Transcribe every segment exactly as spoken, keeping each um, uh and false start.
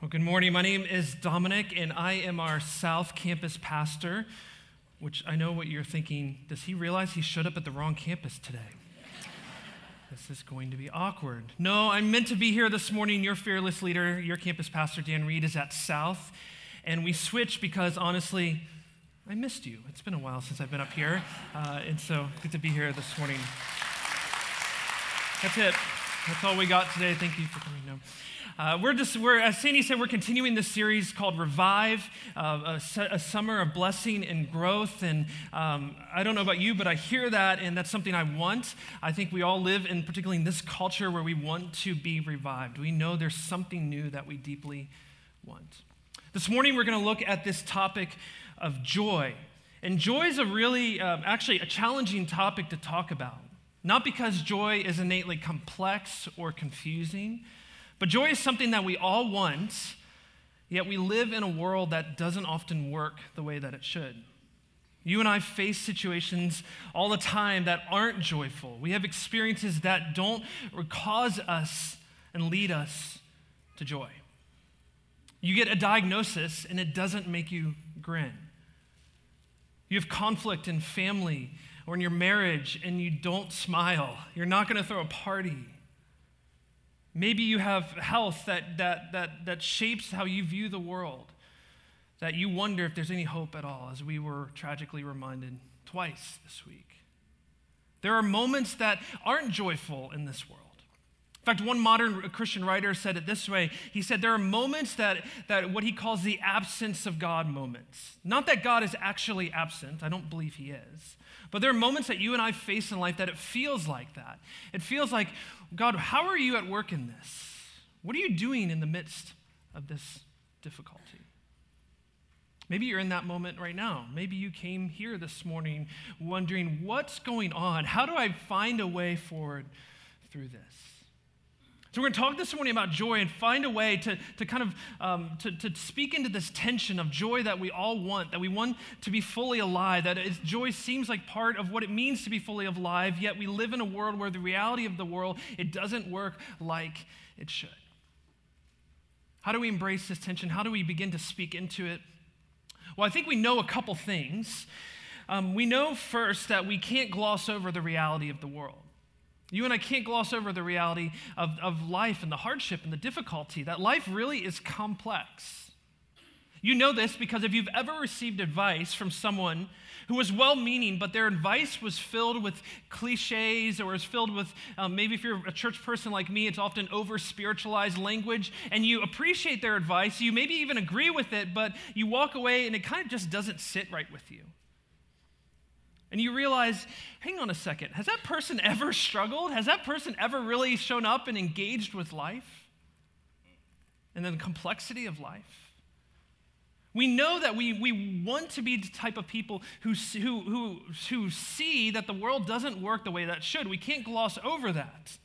Well, good morning. My name is Dominic, and I am our South Campus pastor, which I know what you're thinking. Does he realize he showed up at the wrong campus today? This is going to be awkward. No, I'm meant to be here this morning. Your fearless leader, your campus pastor, Dan Reed, is at South, and we switched because, honestly, I missed you. It's been a while since I've been up here, uh, and so good to be here this morning. That's it. That's all we got today. Thank you for coming. No. Uh, we're just, we're, as Sandy said, we're continuing this series called Revive, uh, a, a summer of blessing and growth. And um, I don't know about you, but I hear that, and that's something I want. I think we all live in, particularly in this culture, where we want to be revived. We know there's something new that we deeply want. This morning, we're going to look at this topic of joy. And joy is a really, uh, actually, a challenging topic to talk about. Not because joy is innately complex or confusing, but joy is something that we all want, yet we live in a world that doesn't often work the way that it should. You and I face situations all the time that aren't joyful. We have experiences that don't cause us and lead us to joy. You get a diagnosis and it doesn't make you grin. You have conflict in family or in your marriage and you don't smile. You're not going to throw a party. Maybe you have health that, that, that, that shapes how you view the world, that you wonder if there's any hope at all, as we were tragically reminded twice this week. There are moments that aren't joyful in this world. In fact, one modern Christian writer said it this way. He said there are moments that, that what he calls the absence of God moments. Not that God is actually absent. I don't believe he is. But there are moments that you and I face in life that it feels like that. It feels like, God, how are you at work in this? What are you doing in the midst of this difficulty? Maybe you're in that moment right now. Maybe you came here this morning wondering, what's going on? How do I find a way forward through this? So we're going to talk this morning about joy and find a way to, to kind of um, to, to speak into this tension of joy that we all want, that we want to be fully alive, that it's, joy seems like part of what it means to be fully alive, yet we live in a world where the reality of the world, it doesn't work like it should. How do we embrace this tension? How do we begin to speak into it? Well, I think we know a couple things. Um, we know first that we can't gloss over the reality of the world. You and I can't gloss over the reality of, of life and the hardship and the difficulty, that life really is complex. You know this because if you've ever received advice from someone who was well-meaning, but their advice was filled with cliches or was filled with, um, maybe if you're a church person like me, it's often over-spiritualized language, and you appreciate their advice, you maybe even agree with it, but you walk away and it kind of just doesn't sit right with you. And you realize, hang on a second, has that person ever struggled? Has that person ever really shown up and engaged with life? And then the complexity of life? We know that we, we want to be the type of people who, who, who, who see that the world doesn't work the way that it should. We can't gloss over that.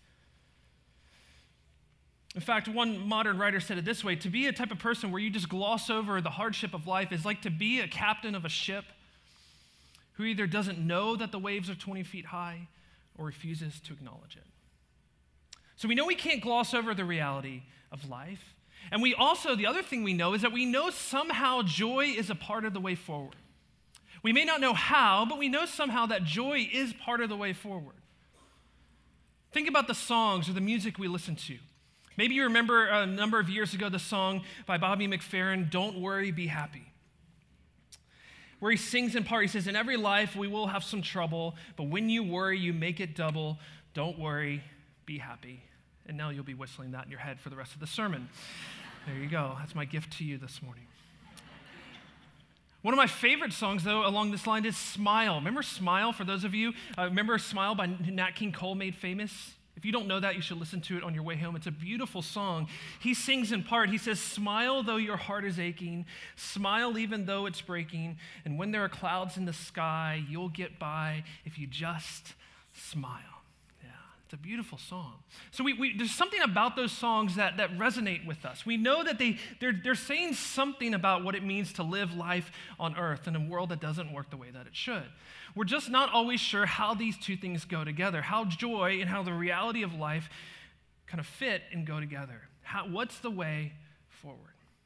In fact, one modern writer said it this way: to be a type of person where you just gloss over the hardship of life is like to be a captain of a ship who either doesn't know that the waves are twenty feet high or refuses to acknowledge it. So we know we can't gloss over the reality of life. And we also, the other thing we know is that we know somehow joy is a part of the way forward. We may not know how, but we know somehow that joy is part of the way forward. Think about the songs or the music we listen to. Maybe you remember a number of years ago the song by Bobby McFerrin, "Don't Worry, Be Happy," where he sings in part, he says, "In every life we will have some trouble, but when you worry, you make it double. Don't worry, be happy." And now you'll be whistling that in your head for the rest of the sermon. There you go. That's my gift to you this morning. One of my favorite songs, though, along this line is "Smile." Remember "Smile" for those of you? Uh, remember "Smile" by Nat King Cole made famous? If you don't know that, you should listen to it on your way home. It's a beautiful song. He sings in part, he says, "Smile though your heart is aching, smile even though it's breaking, and when there are clouds in the sky, you'll get by if you just smile." Yeah, it's a beautiful song. So we, we, there's something about those songs that, that resonate with us. We know that they, they're, they're saying something about what it means to live life on earth in a world that doesn't work the way that it should. We're just not always sure how these two things go together, how joy and how the reality of life kind of fit and go together. How, what's the way forward?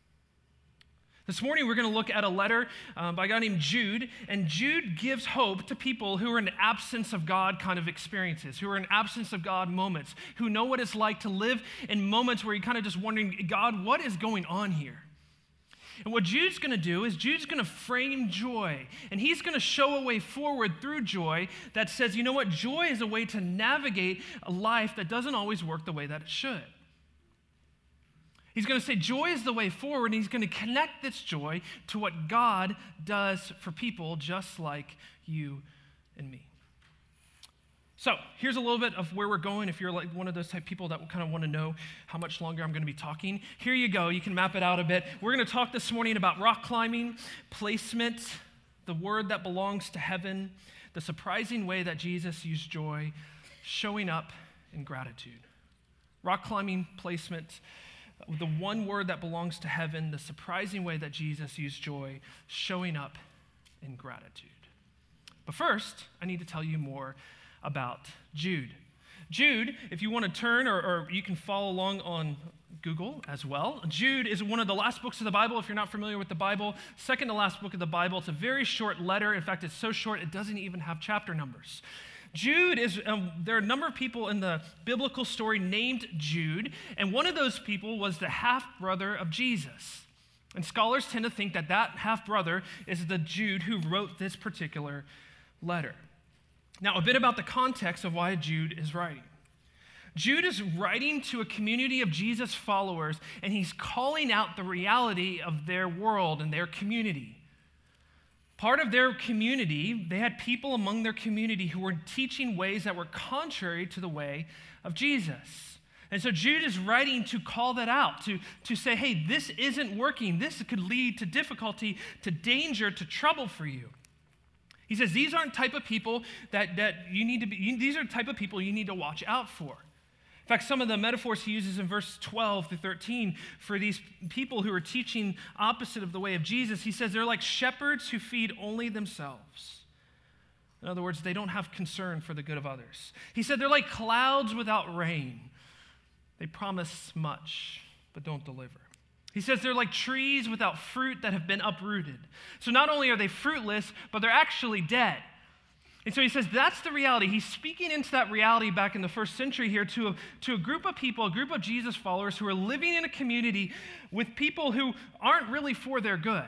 This morning, we're going to look at a letter um, by a guy named Jude, and Jude gives hope to people who are in absence of God kind of experiences, who are in absence of God moments, who know what it's like to live in moments where you're kind of just wondering, God, what is going on here? And what Jude's going to do is Jude's going to frame joy, and he's going to show a way forward through joy that says, you know what, joy is a way to navigate a life that doesn't always work the way that it should. He's going to say joy is the way forward, and he's going to connect this joy to what God does for people just like you and me. So here's a little bit of where we're going. If you're like one of those type of people that kind of want to know how much longer I'm going to be talking, here you go. You can map it out a bit. We're going to talk this morning about rock climbing, placement, the word that belongs to heaven, the surprising way that Jesus used joy, showing up in gratitude. Rock climbing, placement, the one word that belongs to heaven, the surprising way that Jesus used joy, showing up in gratitude. But first, I need to tell you more about Jude. Jude, if you want to turn, or, or you can follow along on Google as well. Jude is one of the last books of the Bible. If you're not familiar with the Bible, second to last book of the Bible. It's a very short letter. In fact, it's so short it doesn't even have chapter numbers. Jude is, um, there are a number of people in the biblical story named Jude, and one of those people was the half-brother of Jesus. And scholars tend to think that that half-brother is the Jude who wrote this particular letter. Now, a bit about the context of why Jude is writing. Jude is writing to a community of Jesus followers, and he's calling out the reality of their world and their community. Part of their community, they had people among their community who were teaching ways that were contrary to the way of Jesus. And so Jude is writing to call that out, to, to say, hey, this isn't working. This could lead to difficulty, to danger, to trouble for you. He says, these aren't type of people that, that you need to be, you, these are the type of people you need to watch out for. In fact, some of the metaphors he uses in verse twelve through thirteen for these people who are teaching opposite of the way of Jesus, he says they're like shepherds who feed only themselves. In other words, they don't have concern for the good of others. He said they're like clouds without rain. They promise much, but don't deliver. He says they're like trees without fruit that have been uprooted. So not only are they fruitless, but they're actually dead. And so he says that's the reality. He's speaking into that reality back in the first century here to a, to a group of people, a group of Jesus followers who are living in a community with people who aren't really for their good.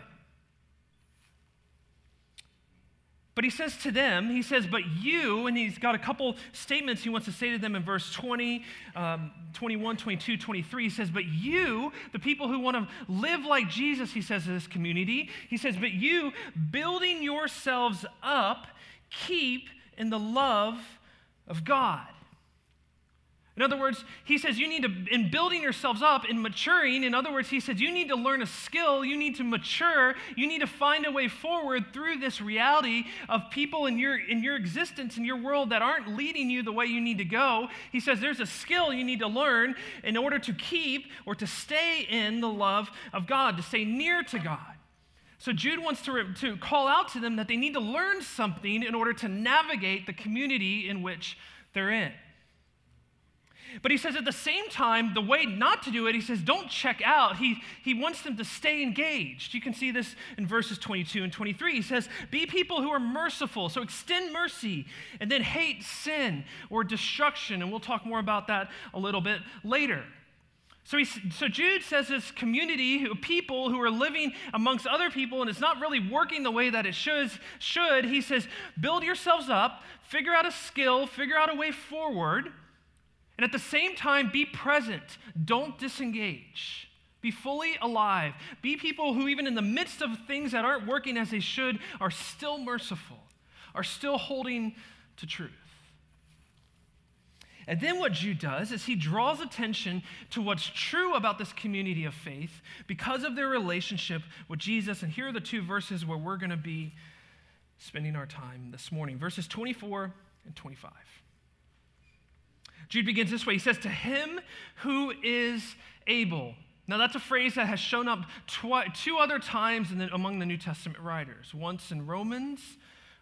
But he says to them, he says, but you, and he's got a couple statements he wants to say to them in verse twenty, um, twenty-one, twenty-two, twenty-three. He says, but you, the people who want to live like Jesus, he says to this community, he says, but you, building yourselves up, keep in the love of God. In other words, he says you need to, in building yourselves up, in maturing, in other words, he says you need to learn a skill, you need to mature, you need to find a way forward through this reality of people in your, in your existence, in your world that aren't leading you the way you need to go. He says there's a skill you need to learn in order to keep or to stay in the love of God, to stay near to God. So Jude wants to, to call out to them that they need to learn something in order to navigate the community in which they're in. But he says at the same time, the way not to do it, he says, don't check out. He, he wants them to stay engaged. You can see this in verses twenty-two and twenty-three. He says, be people who are merciful. So extend mercy and then hate sin or destruction. And we'll talk more about that a little bit later. So, he, so Jude says this community of people who are living amongst other people and it's not really working the way that it should, should, he says, build yourselves up, figure out a skill, figure out a way forward, and at the same time, be present. Don't disengage. Be fully alive. Be people who even in the midst of things that aren't working as they should are still merciful, are still holding to truth. And then what Jude does is he draws attention to what's true about this community of faith because of their relationship with Jesus. And here are the two verses where we're going to be spending our time this morning. Verses twenty-four and twenty-five. Jude begins this way. He says, to him who is able. Now that's a phrase that has shown up twi- two other times in the, among the New Testament writers. Once in Romans,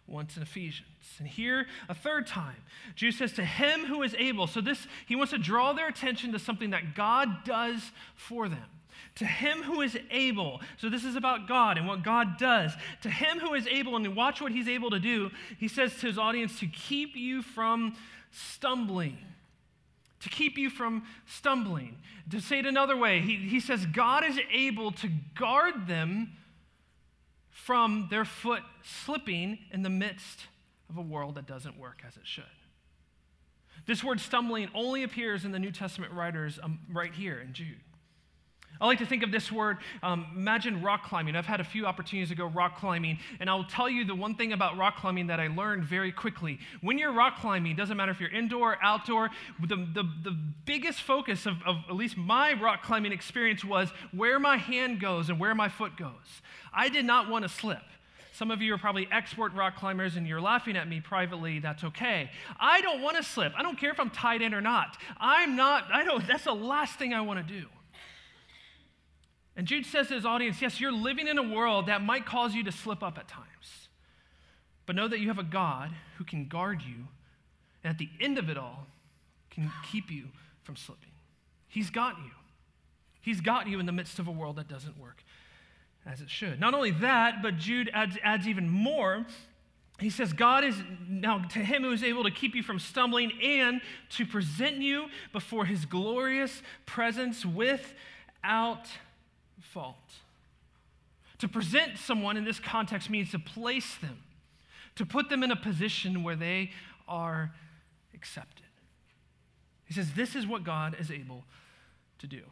once in Ephesians. And here, a third time, Jude says, to him who is able. So this, he wants to draw their attention to something that God does for them. To him who is able. So this is about God and what God does. To him who is able, and watch what he's able to do, he says to his audience, to keep you from stumbling. To keep you from stumbling. To say it another way, he, he says God is able to guard them from their foot slipping in the midst of a world that doesn't work as it should. This word stumbling only appears in the New Testament writers um, right here in Jude. I like to think of this word, um, imagine rock climbing. I've had a few opportunities to go rock climbing, and I'll tell you the one thing about rock climbing that I learned very quickly. When you're rock climbing, it doesn't matter if you're indoor, outdoor, the, the, the biggest focus of, of at least my rock climbing experience was where my hand goes and where my foot goes. I did not want to slip. Some of you are probably expert rock climbers and you're laughing at me privately. That's okay. I don't want to slip. I don't care if I'm tied in or not. I'm not, I don't, that's the last thing I want to do. And Jude says to his audience, yes, you're living in a world that might cause you to slip up at times. But know that you have a God who can guard you, and at the end of it all, can keep you from slipping. He's got you. He's got you in the midst of a world that doesn't work as it should. Not only that, but Jude adds, adds even more. He says, God is now to him who is able to keep you from stumbling and to present you before his glorious presence without fault. To present someone in this context means to place them, to put them in a position where they are accepted. He says, this is what God is able to do.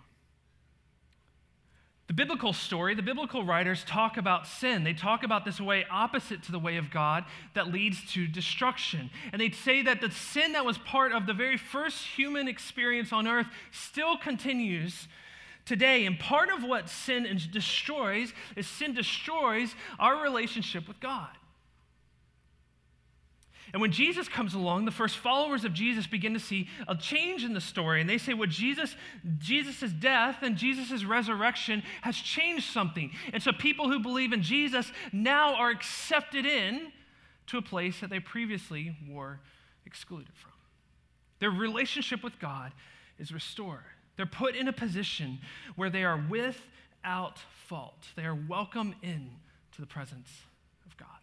The biblical story, the biblical writers talk about sin. They talk about this way opposite to the way of God that leads to destruction. And they'd say that the sin that was part of the very first human experience on earth still continues today. And part of what sin destroys is sin destroys our relationship with God. And when Jesus comes along, the first followers of Jesus begin to see a change in the story. And they say, well, Jesus, Jesus' death and Jesus' resurrection has changed something. And so people who believe in Jesus now are accepted in to a place that they previously were excluded from. Their relationship with God is restored. They're put in a position where they are without fault. They are welcome in to the presence of God.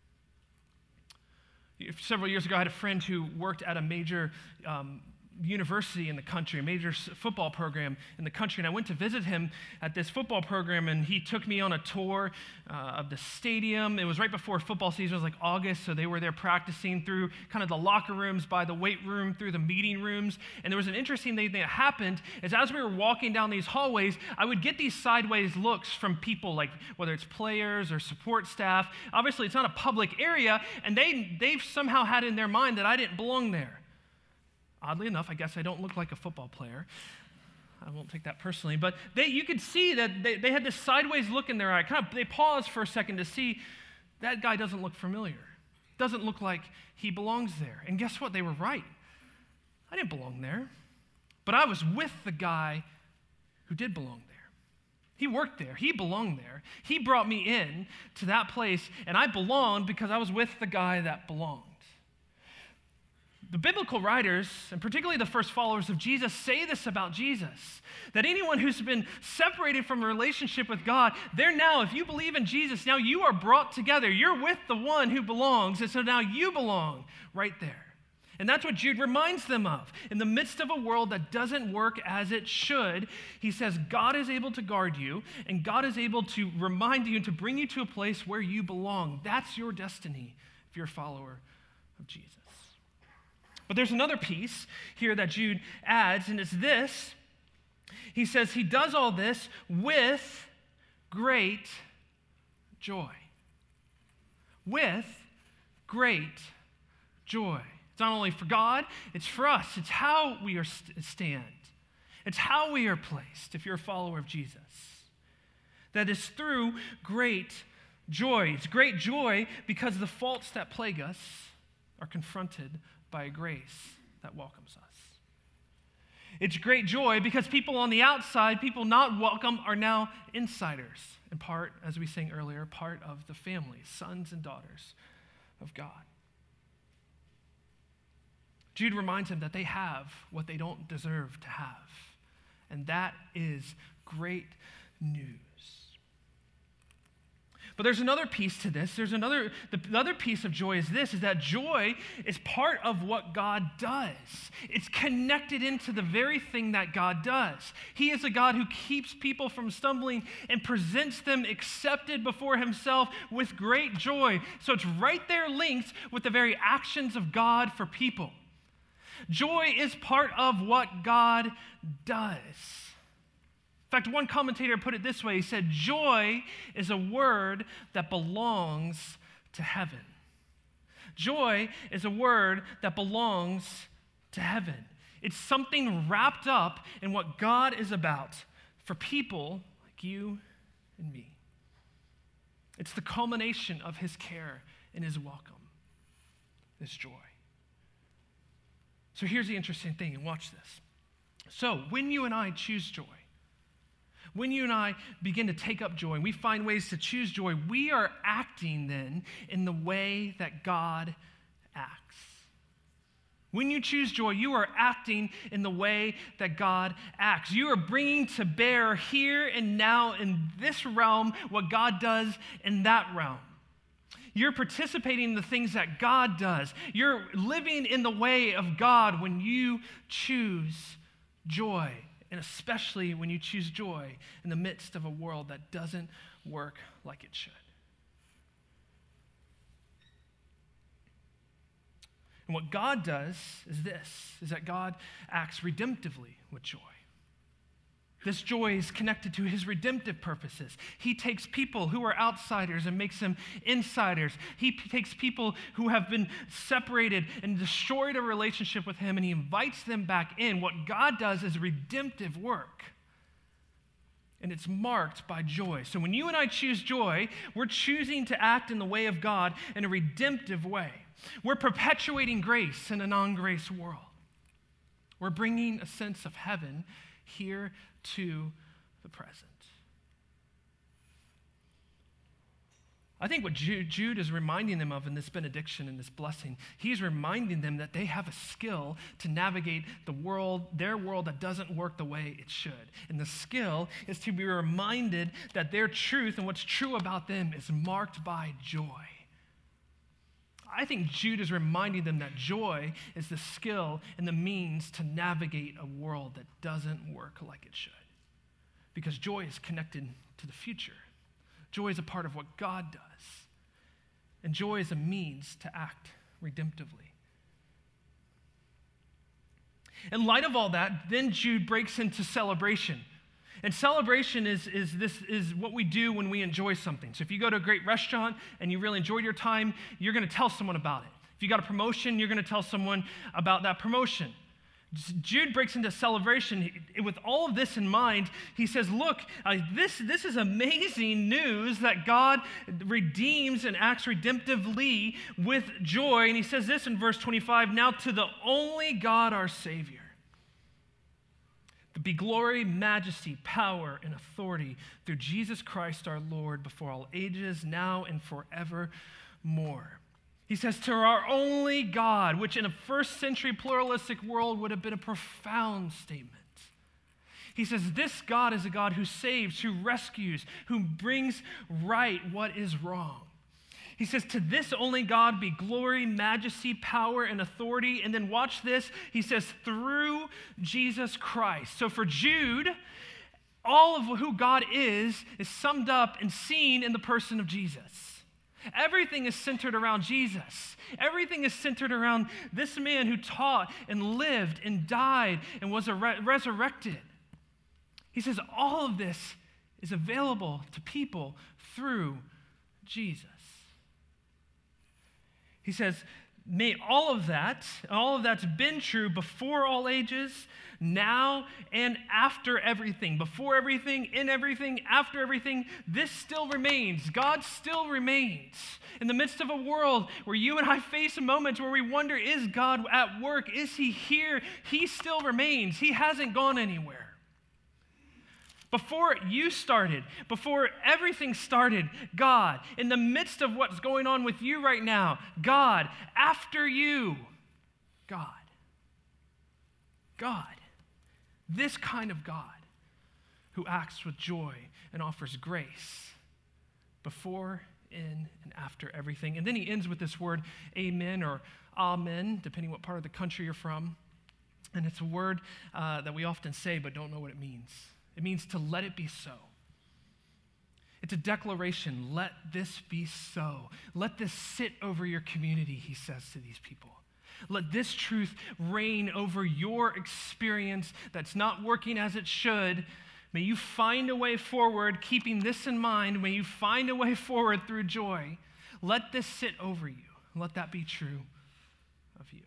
Several years ago, I had a friend who worked at a major um, university in the country, a major football program in the country, and I went to visit him at this football program, and he took me on a tour uh, of the stadium. It was right before football season. It was like August, so they were there practicing through kind of the locker rooms, by the weight room, through the meeting rooms, and there was an interesting thing that happened is as we were walking down these hallways, I would get these sideways looks from people, like whether it's players or support staff. Obviously, it's not a public area, and they, they've somehow had in their mind that I didn't belong there. Oddly enough, I guess I don't look like a football player. I won't take that personally. But they, you could see that they, they had this sideways look in their eye. Kind of, they paused for a second to see that guy doesn't look familiar. Doesn't look like he belongs there. And guess what? They were right. I didn't belong there. But I was with the guy who did belong there. He worked there. He belonged there. He brought me in to that place, and I belonged because I was with the guy that belonged. The biblical writers, and particularly the first followers of Jesus, say this about Jesus, that anyone who's been separated from a relationship with God, they're now, if you believe in Jesus, now you are brought together. You're with the one who belongs, and so now you belong right there. And that's what Jude reminds them of. In the midst of a world that doesn't work as it should, he says, God is able to guard you, and God is able to remind you and to bring you to a place where you belong. That's your destiny if you're a follower of Jesus. But there's another piece here that Jude adds, and it's this. He says he does all this with great joy. With great joy. It's not only for God, it's for us. It's how we are st- stand. It's how we are placed if you're a follower of Jesus. That is through great joy. It's great joy because the faults that plague us are confronted by a grace that welcomes us. It's great joy because people on the outside, people not welcome, are now insiders, and part, as we sang earlier, part of the family, sons and daughters of God. Jude reminds them that they have what they don't deserve to have, and that is great news. But there's another piece to this. There's another, the, the other piece of joy is this, is that joy is part of what God does. It's connected into the very thing that God does. He is a God who keeps people from stumbling and presents them accepted before himself with great joy. So it's right there linked with the very actions of God for people. Joy is part of what God does. In fact, one commentator put it this way. He said, joy is a word that belongs to heaven. Joy is a word that belongs to heaven. It's something wrapped up in what God is about for people like you and me. It's the culmination of his care and his welcome, this joy. So here's the interesting thing, and watch this. So when you and I choose joy, when you and I begin to take up joy and we find ways to choose joy, we are acting then in the way that God acts. When you choose joy, you are acting in the way that God acts. You are bringing to bear here and now in this realm what God does in that realm. You're participating in the things that God does. You're living in the way of God when you choose joy. And especially when you choose joy in the midst of a world that doesn't work like it should. And what God does is this, is that God acts redemptively with joy. This joy is connected to his redemptive purposes. He takes people who are outsiders and makes them insiders. He p- takes people who have been separated and destroyed a relationship with him, and he invites them back in. What God does is redemptive work, and it's marked by joy. So when you and I choose joy, we're choosing to act in the way of God in a redemptive way. We're perpetuating grace in a non-grace world. We're bringing a sense of heaven here to the present. I think what Jude, Jude is reminding them of in this benediction and this blessing, he's reminding them that they have a skill to navigate the world, their world that doesn't work the way it should. And the skill is to be reminded that their truth and what's true about them is marked by joy. I think Jude is reminding them that joy is the skill and the means to navigate a world that doesn't work like it should. Because joy is connected to the future. Joy is a part of what God does. And joy is a means to act redemptively. In light of all that, then Jude breaks into celebration. And celebration is, is, this, is what we do when we enjoy something. So if you go to a great restaurant and you really enjoyed your time, you're going to tell someone about it. If you got a promotion, you're going to tell someone about that promotion. Jude breaks into celebration. With all of this in mind, he says, look, uh, this, this is amazing news that God redeems and acts redemptively with joy. And he says this in verse twenty-five, now to the only God our Savior be glory, majesty, power, and authority through Jesus Christ our Lord before all ages, now and forevermore. He says, to our only God, which in a first century pluralistic world would have been a profound statement. He says, this God is a God who saves, who rescues, who brings right what is wrong. He says, to this only God be glory, majesty, power, and authority. And then watch this. He says, through Jesus Christ. So for Jude, all of who God is is summed up and seen in the person of Jesus. Everything is centered around Jesus. Everything is centered around this man who taught and lived and died and was re- resurrected. He says, all of this is available to people through Jesus. He says, may all of that, all of that's been true before all ages, now and after everything. Before everything, in everything, after everything, this still remains. God still remains. In the midst of a world where you and I face moments where we wonder, is God at work? Is he here? He still remains. He hasn't gone anywhere. Before you started, before everything started, God, in the midst of what's going on with you right now, God, after you, God. God. This kind of God who acts with joy and offers grace before, in, and after everything. And then he ends with this word, amen, or amen, depending what part of the country you're from. And it's a word uh, that we often say but don't know what it means. It means to let it be so. It's a declaration, let this be so. Let this sit over your community, he says to these people. Let this truth reign over your experience that's not working as it should. May you find a way forward, keeping this in mind. May you find a way forward through joy. Let this sit over you. Let that be true of you.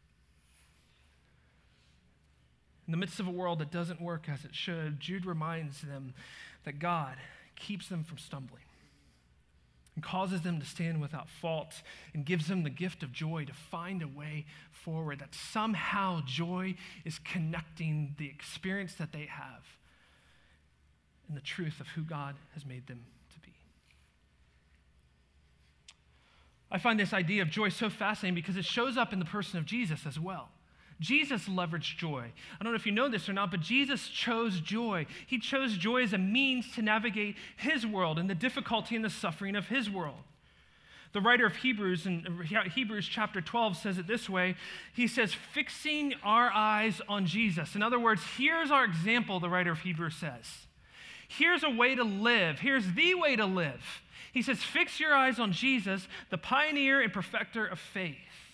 In the midst of a world that doesn't work as it should, Jude reminds them that God keeps them from stumbling and causes them to stand without fault and gives them the gift of joy to find a way forward, that somehow joy is connecting the experience that they have and the truth of who God has made them to be. I find this idea of joy so fascinating because it shows up in the person of Jesus as well. Jesus leveraged joy. I don't know if you know this or not, but Jesus chose joy. He chose joy as a means to navigate his world and the difficulty and the suffering of his world. The writer of Hebrews in Hebrews chapter twelve says it this way. He says, fixing our eyes on Jesus. In other words, here's our example, the writer of Hebrews says. Here's a way to live. Here's the way to live. He says, fix your eyes on Jesus, the pioneer and perfecter of faith.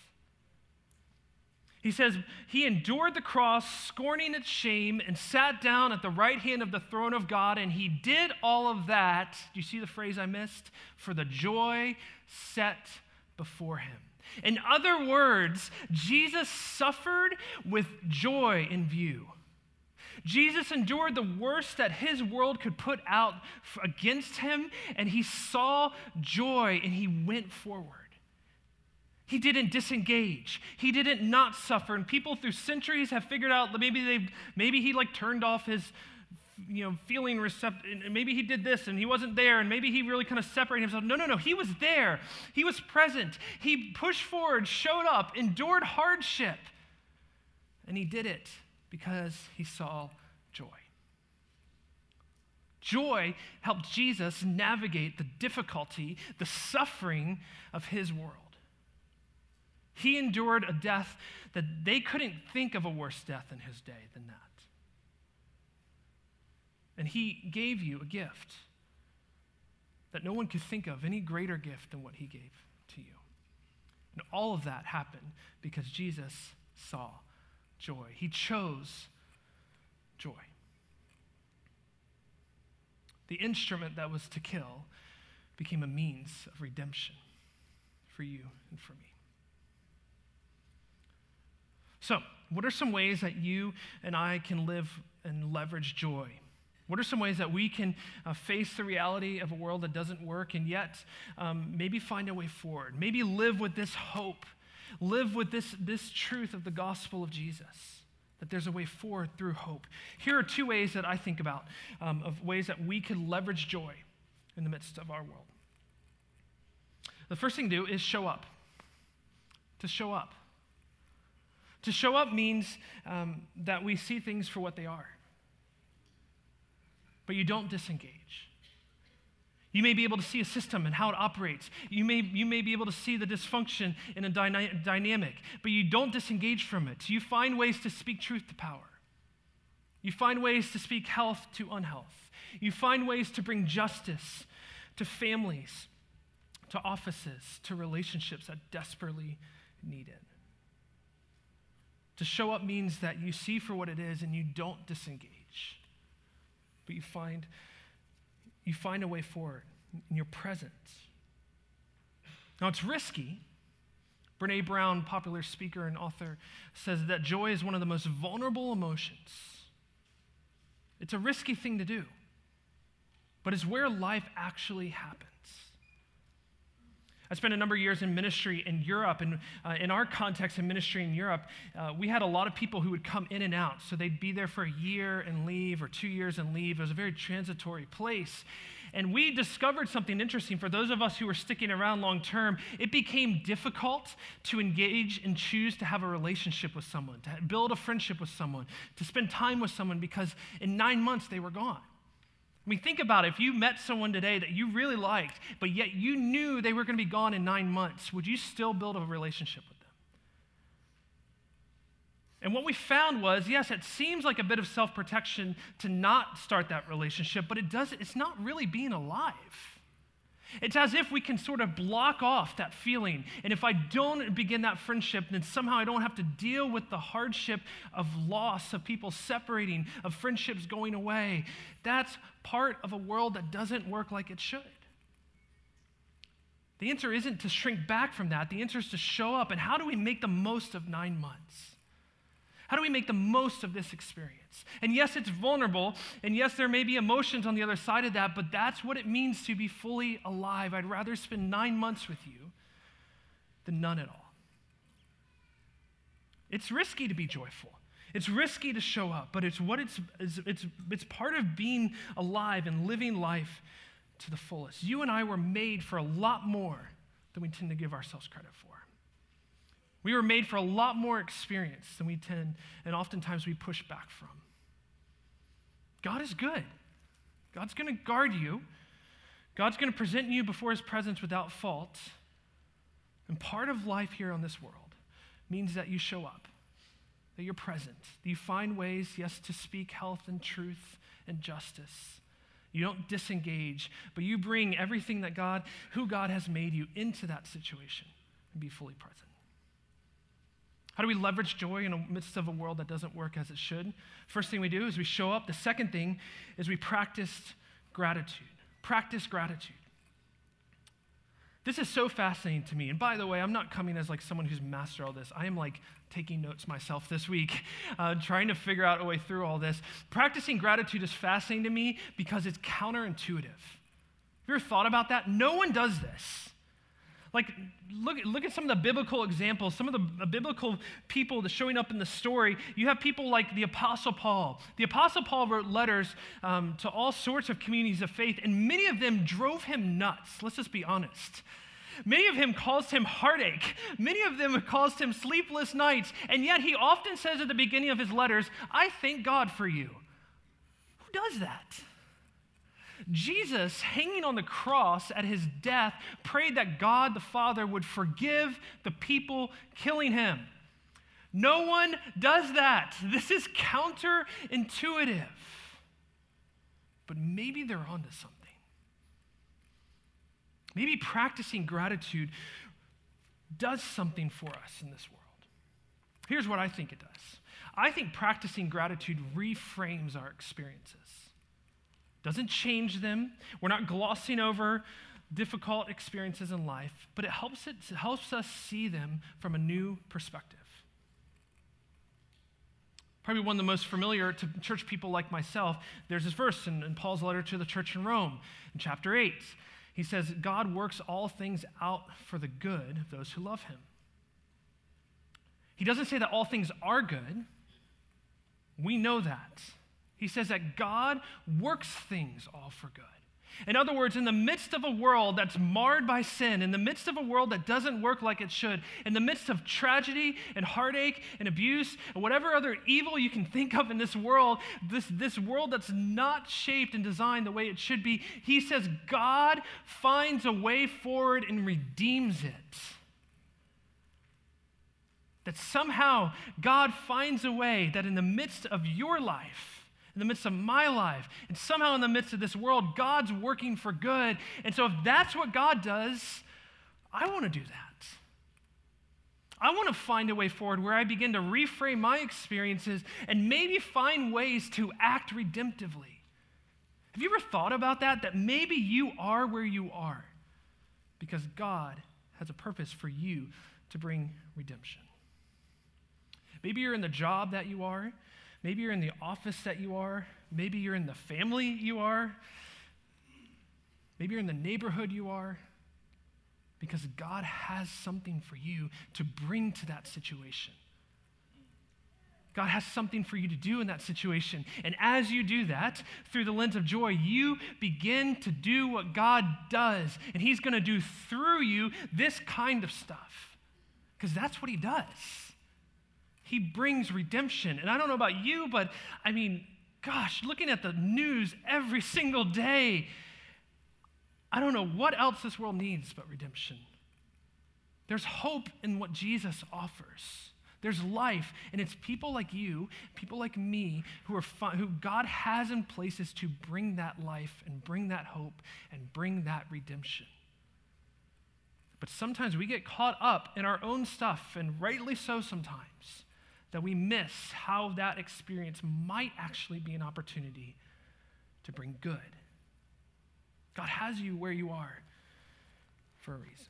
He says, he endured the cross, scorning its shame, and sat down at the right hand of the throne of God, and he did all of that, do you see the phrase I missed? For the joy set before him. In other words, Jesus suffered with joy in view. Jesus endured the worst that his world could put out against him, and he saw joy, and he went forward. He didn't disengage. He didn't not suffer. And people through centuries have figured out that maybe they maybe he like turned off his you know feeling receptive, and maybe he did this and he wasn't there, and maybe he really kind of separated himself. No, no, no. He was there. He was present. He pushed forward, showed up, endured hardship. And he did it because he saw joy. Joy helped Jesus navigate the difficulty, the suffering of his world. He endured a death that they couldn't think of a worse death in his day than that. And he gave you a gift that no one could think of, any greater gift than what he gave to you. And all of that happened because Jesus saw joy. He chose joy. The instrument that was to kill became a means of redemption for you and for me. So, what are some ways that you and I can live and leverage joy? What are some ways that we can uh, face the reality of a world that doesn't work and yet um, maybe find a way forward? Maybe live with this hope, live with this, this truth of the gospel of Jesus, that there's a way forward through hope. Here are two ways that I think about um, of ways that we can leverage joy in the midst of our world. The first thing to do is show up. To show up. To show up means um, that we see things for what they are. But you don't disengage. You may be able to see a system and how it operates. You may, you may be able to see the dysfunction in a dyna- dynamic, but you don't disengage from it. You find ways to speak truth to power. You find ways to speak health to unhealth. You find ways to bring justice to families, to offices, to relationships that desperately need it. To show up means that you see for what it is and you don't disengage, but you find, you find a way forward in your presence. Now, it's risky. Brene Brown, popular speaker and author, says that joy is one of the most vulnerable emotions. It's a risky thing to do, but it's where life actually happens. I spent a number of years in ministry in Europe, and uh, in our context in ministry in Europe, uh, we had a lot of people who would come in and out. So they'd be there for a year and leave, or two years and leave. It was a very transitory place. And we discovered something interesting. For those of us who were sticking around long term, it became difficult to engage and choose to have a relationship with someone, to build a friendship with someone, to spend time with someone, because in nine months they were gone. I mean, think about it. If you met someone today that you really liked, but yet you knew they were going to be gone in nine months, would you still build a relationship with them? And what we found was, yes, it seems like a bit of self-protection to not start that relationship, but it doesn't, it's not really being alive. It's as if we can sort of block off that feeling. And if I don't begin that friendship, then somehow I don't have to deal with the hardship of loss, of people separating, of friendships going away. That's part of a world that doesn't work like it should. The answer isn't to shrink back from that. The answer is to show up. And how do we make the most of nine months? How do we make the most of this experience? And yes, it's vulnerable, and yes, there may be emotions on the other side of that, but that's what it means to be fully alive. I'd rather spend nine months with you than none at all. It's risky to be joyful. It's risky to show up, but it's what it's, it's, it's, it's part of being alive and living life to the fullest. You and I were made for a lot more than we tend to give ourselves credit for. We were made for a lot more experience than we tend, and oftentimes we push back from. God is good. God's going to guard you. God's going to present you before his presence without fault. And part of life here on this world means that you show up, that you're present, that you find ways, yes, to speak health and truth and justice. You don't disengage, but you bring everything that God, who God has made you, into that situation and be fully present. How do we leverage joy in the midst of a world that doesn't work as it should? First thing we do is we show up. The second thing is we practice gratitude. Practice gratitude. This is so fascinating to me. And by the way, I'm not coming as like someone who's mastered all this. I am like taking notes myself this week, uh, trying to figure out a way through all this. Practicing gratitude is fascinating to me because it's counterintuitive. Have you ever thought about that? No one does this. Like, look, look at some of the biblical examples, some of the biblical people that's showing up in the story. You have people like the Apostle Paul. The Apostle Paul wrote letters um, to all sorts of communities of faith, and many of them drove him nuts. Let's just be honest. Many of them caused him heartache. Many of them caused him sleepless nights. And yet he often says at the beginning of his letters, I thank God for you. Who does that? Jesus, hanging on the cross at his death, prayed that God the Father would forgive the people killing him. No one does that. This is counterintuitive. But maybe they're onto something. Maybe practicing gratitude does something for us in this world. Here's what I think it does. I think practicing gratitude reframes our experiences. Doesn't change them. We're not glossing over difficult experiences in life, but it helps, it, it helps us see them from a new perspective. Probably one of the most familiar to church people like myself, there's this verse in, in Paul's letter to the church in Rome, in chapter eight. He says, God works all things out for the good of those who love him. He doesn't say that all things are good. We know that. He says that God works things all for good. In other words, in the midst of a world that's marred by sin, in the midst of a world that doesn't work like it should, in the midst of tragedy and heartache and abuse and whatever other evil you can think of in this world, this, this world that's not shaped and designed the way it should be, he says God finds a way forward and redeems it. That somehow God finds a way that in the midst of your life, in the midst of my life, and somehow in the midst of this world, God's working for good. And so if that's what God does, I want to do that. I want to find a way forward where I begin to reframe my experiences and maybe find ways to act redemptively. Have you ever thought about that? That maybe you are where you are because God has a purpose for you to bring redemption. Maybe you're in the job that you are. Maybe you're in the office that you are. Maybe you're in the family you are. Maybe you're in the neighborhood you are. because God has something for you to bring to that situation. God has something for you to do in that situation. And as you do that, through the lens of joy, you begin to do what God does. And he's going to do through you this kind of stuff. Because that's what he does. He brings redemption. And I don't know about you, but I mean, gosh, looking at the news every single day, I don't know what else this world needs but redemption. There's hope in what Jesus offers. There's life, and it's people like you, people like me, who are fi- who God has in places to bring that life and bring that hope and bring that redemption. But sometimes we get caught up in our own stuff, and rightly so sometimes, that we miss how that experience might actually be an opportunity to bring good. God has you where you are for a reason.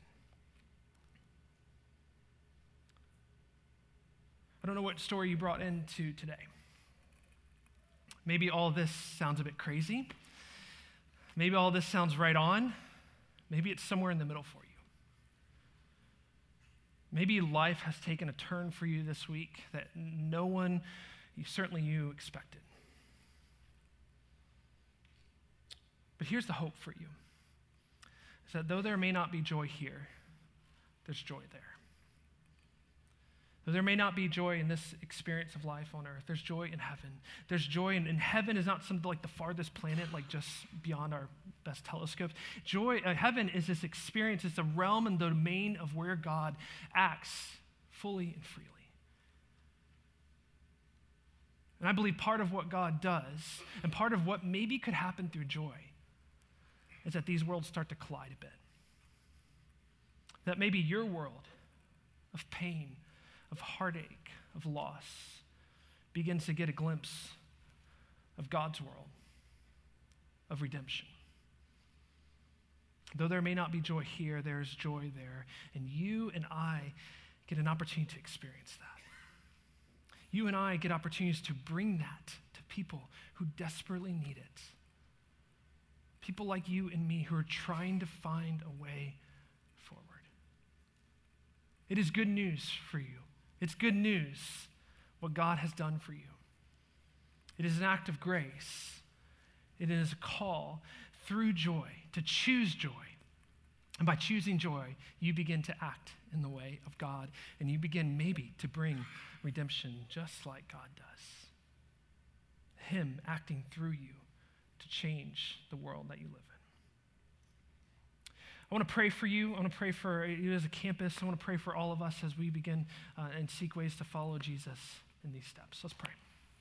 I don't know what story you brought into today. Maybe all this sounds a bit crazy. Maybe all this sounds right on. Maybe it's somewhere in the middle for you. Maybe life has taken a turn for you this week that no one, certainly you, expected. But here's the hope for you. Is that though there may not be joy here, there's joy there. Though there may not be joy in this experience of life on earth, there's joy in heaven. There's joy, in, in heaven is not something like the farthest planet, like just beyond our best telescopes. Joy, uh, heaven is this experience, it's a realm and the domain of where God acts fully and freely. And I believe part of what God does, and part of what maybe could happen through joy, is that these worlds start to collide a bit. That maybe your world of pain, of heartache, of loss, begins to get a glimpse of God's world, of redemption. Though there may not be joy here, there is joy there. And you and I get an opportunity to experience that. You and I get opportunities to bring that to people who desperately need it. People like you and me who are trying to find a way forward. It is good news for you. It's good news what God has done for you. It is an act of grace. It is a call through joy to choose joy. And by choosing joy, you begin to act in the way of God, and you begin maybe to bring redemption just like God does. Him acting through you to change the world that you live in. I want to pray for you. I want to pray for you as a campus. I want to pray for all of us as we begin uh, and seek ways to follow Jesus in these steps. Let's pray.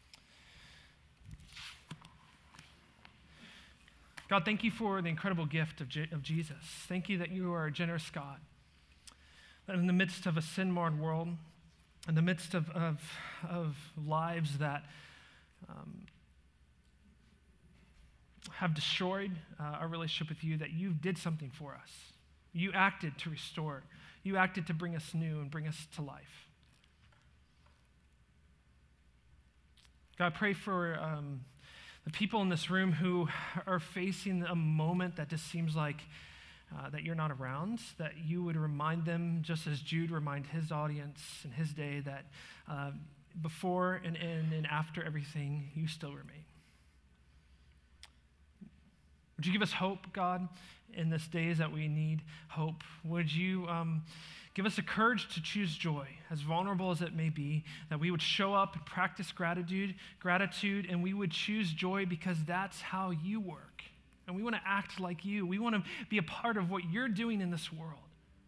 God, thank you for the incredible gift of, Je- of Jesus. Thank you that you are a generous God. That in the midst of a sin-marred world, in the midst of, of, of lives that um, have destroyed uh, our relationship with you, that you did something for us. You acted to restore. You acted to bring us new and bring us to life. God, I pray for um, the people in this room who are facing a moment that just seems like uh, that you're not around, that you would remind them, just as Jude reminded his audience in his day, that uh, before and in and after everything, you still remain. Would you give us hope, God, in this days that we need hope? Would you um, give us the courage to choose joy, as vulnerable as it may be, that we would show up and practice gratitude, gratitude, and we would choose joy because that's how you work. And we want to act like you. We want to be a part of what you're doing in this world.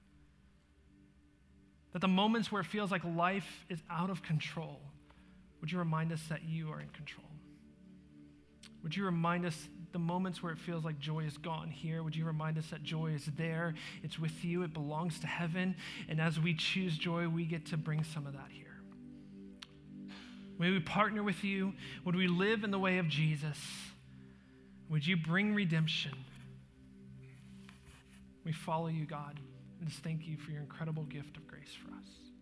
That the moments where it feels like life is out of control, would you remind us that you are in control? Would you remind us the moments where it feels like joy is gone here? Would you remind us that joy is there? It's with you. It belongs to heaven. And as we choose joy, we get to bring some of that here. May we partner with you. Would we live in the way of Jesus? Would you bring redemption? We follow you, God, and just thank you for your incredible gift of grace for us.